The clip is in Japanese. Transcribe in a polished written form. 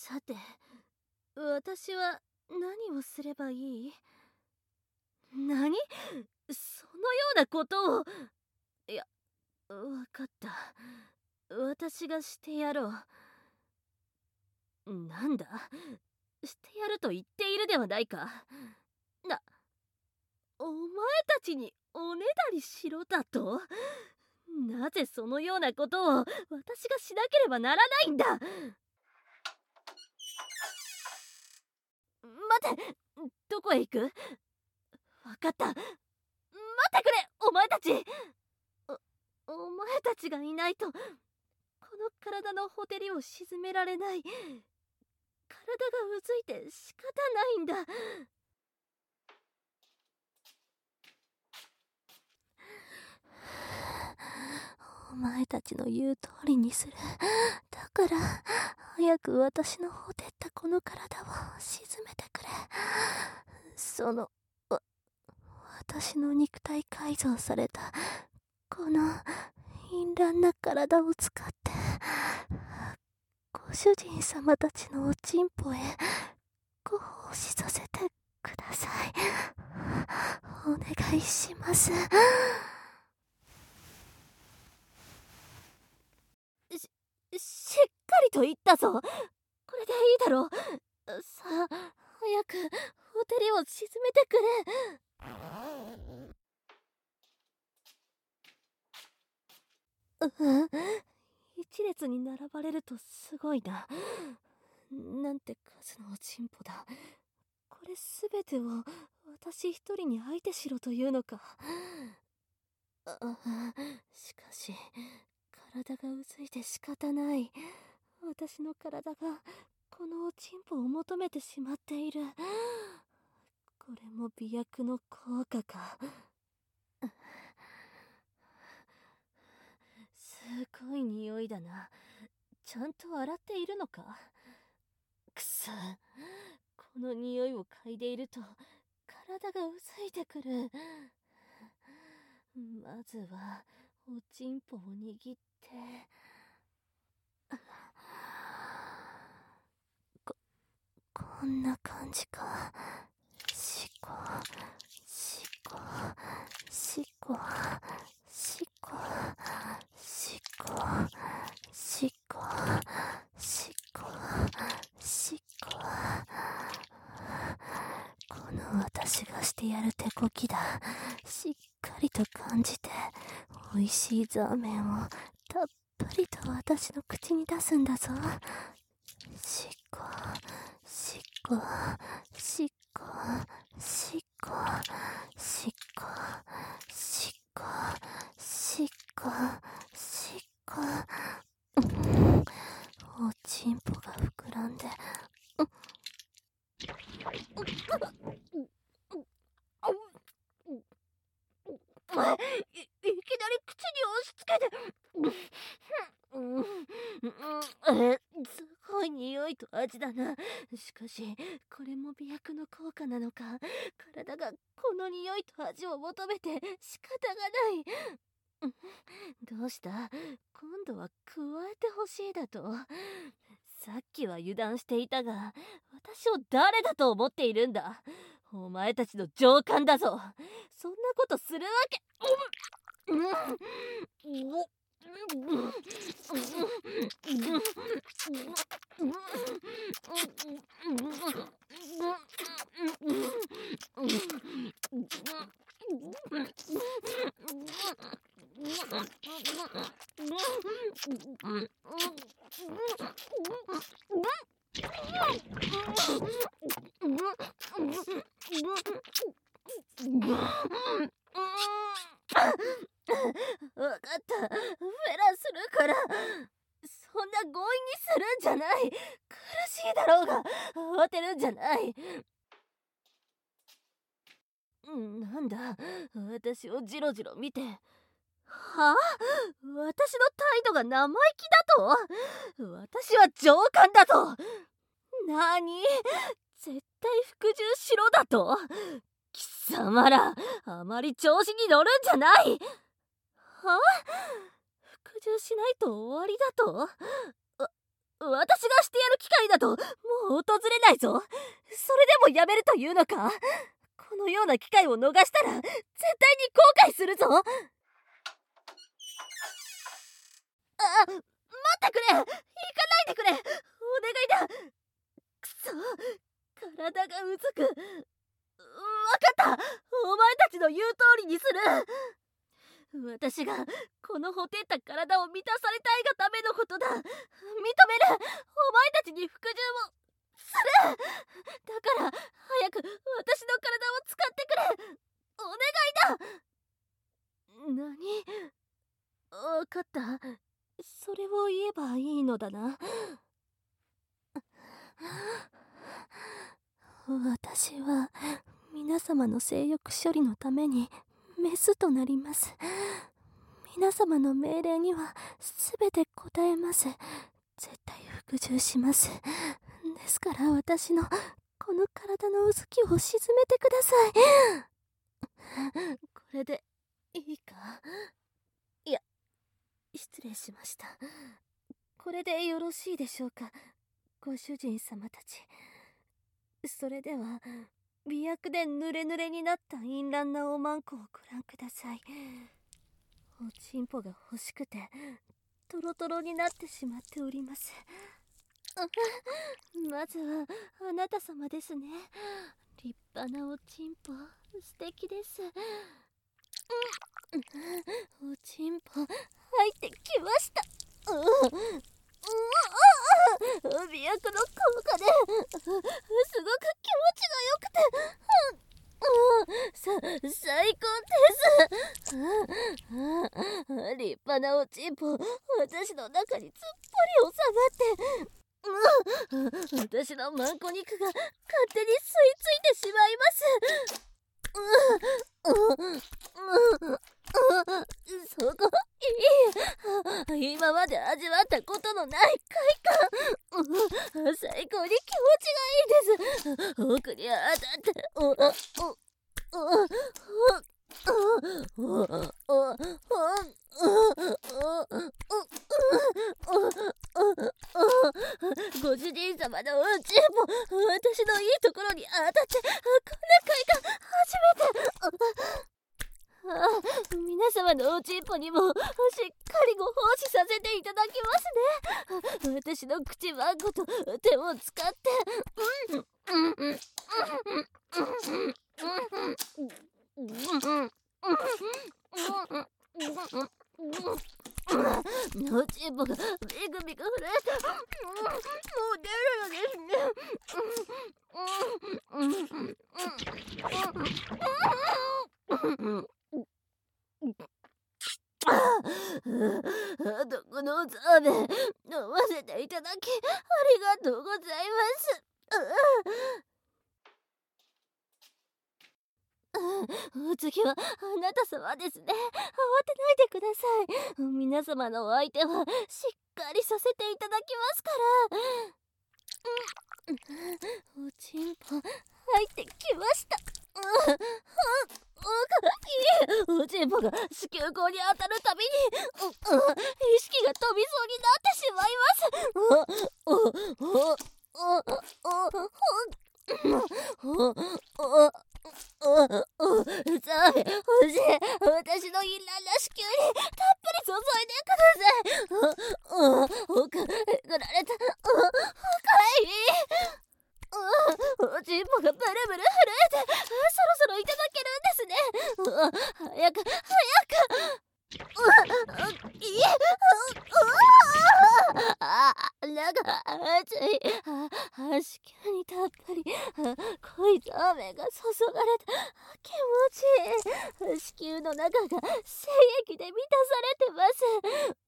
さて、私は何をすればいい？何？そのようなことを。いや、わかった。私がしてやろう。なんだ、してやると言っているではないか。お前たちにおねだりしろだと？なぜそのようなことを私がしなければならないんだ。待て、どこへ行く？わかった、待ってくれ、お前たち。お前たちがいないとこの体のほてりを沈められない。体がうずいて仕方ないんだ。お前たちの言う通りにする。だから早く私のほてったこの体を沈めてくれ。私の肉体改造されたこの淫乱な体を使ってご主人様たちのおちんぽへご奉仕させてください。お願いします。しっかりと言ったぞ。これでいいだろう。さあ、早くほてりを沈めてくれ。一列に並ばれるとすごいな。なんて数のおちんぽだ。これすべてを私一人に相手しろというのか。しかし体がうずいて仕方ない。私の体がこのおちんぽを求めてしまっている。これも媚薬の効果か。すごい匂いだな。ちゃんと洗っているのか？くそ、この匂いを嗅いでいると体がうずいてくる。まずはおちんぽを握って。こんな感じか。しこしこしこしこしこしこしこしこ。この私がしてやる手こきだ。しっかりと感じておいしいザーメンをたっぷりと私の口に出すんだぞ。しこしこしこしこしこしこしこしこ。おちんぽが膨らんでいきなり口に押し付けて。すごい匂いと味だな。しかしこれも媚薬の効果なのか。体がこの匂いと味を求めて仕方がない。どうした？今度は加えてほしいだと？さっきは油断していたが、私を誰だと思っているんだ。お前たちの上官だぞ。そんなことするわけ。わかった、フェラするから。そんな強引にするんじゃない。苦しいだろうが慌てるんじゃない。なんだ、私をジロジロ見て。はあ、私の態度が生意気だと？私は上官だと？なに？絶対服従しろだと？貴様ら、あまり調子に乗るんじゃない。はあ、服従しないと終わりだと？ 私がしてやる機会などもう訪れないぞ。それでもやめるというのか。このような機会を逃したら絶対に後悔するぞ。待ってくれ、行かないでくれ、お願いだ。くそ、体がうずく。わかった、お前たちの言う通りにする。私がこのほてった体を満たされたいがためのことだ。認める。お前たちに服従をする。だから早く私の体を使ってくれ。お願いだ。何？わかった。それを言えばいいのだな。私は皆様の性欲処理のためにメスとなります。皆様の命令には全て応えます。絶対服従します。ですから私のこの体のうずきを沈めてください。これでいいか？いや、失礼しました。これでよろしいでしょうか、ご主人様たち。それでは媚薬で濡れ濡れになった淫乱なおまんこをご覧ください。おちんぽが欲しくてトロトロになってしまっております。まずはあなた様ですね。立派なおちんぽ、素敵です。おちんぽ入ってきました。媚薬の効果ですごく気持ちが良くて、最高です。立派なおちんぽ、私の中にすっぽり収まって、私のマンコ肉が勝手に吸い付いてしまいます。そこいい。今まで味わったことのない快感。最高に気持ちがいいです。奥に当たってご主人様のおちんぽ、私のいいところに当たって、こんな快感初めて。皆様のおちんぽにもしっかりご奉仕させていただきますね。私の口まんこと手を使っておちんぽがビクビク震えてもう出るのですね。どこのザーベ飲ませていただきありがとうございます。お次はあなた様ですね。慌てないでください。皆様のお相手はしっかりさせていただきますから。おちんぽ入ってきました。おちんぽが子宮口に当たるたびに意識が飛びそうになってしまいます。ザーベ欲しい。私の淫乱な子宮にたっぷり注いでください。くられた。いい。おちんぽがブルブル震えてそろそろいただけるんですね。早くいえ。なんか熱い。子宮にたっぷり濃いザーメンが注がれて気持ちいい。子宮の中が精液で満たされてます。